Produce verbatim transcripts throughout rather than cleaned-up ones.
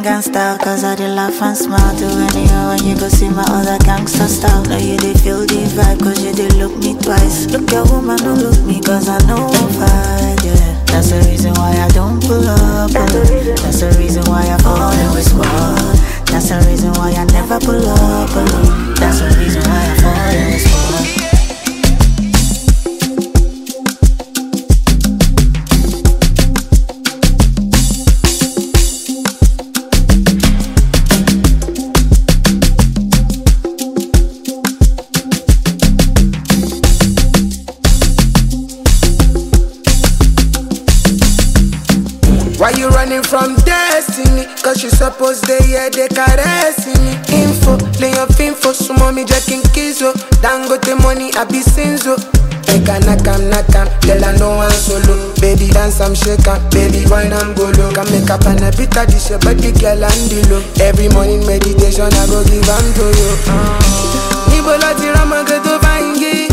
gang style, cause I did laugh and smile to anyhow when you go see my other gangster style. Now you did feel the vibe, cause you did look me twice. Look your woman, don't look me, cause I know I'm fine, yeah. That's the reason why I don't pull up, pull up. That's the reason why I fall in with squad. That's the reason why I never pull up, pull up. That's the reason why I fall in with squad. Why you running from destiny? Cause you suppose they hear they caressing me. Info, lay your finfo, so mommy jacking kizo. Dangote money, I be sinzo. Make a knock am, knock am, tell her no one solo. Baby dance, I'm shaking, baby wine, I'm go low. Can make up and a bit of this, but the girl and the low. Every morning meditation, I go give am to you. Nibola tirama get to vangi.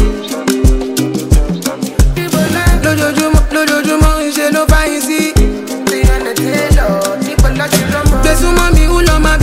Lojojumo, lojojumo, je no vangi. Besu mami ulo ma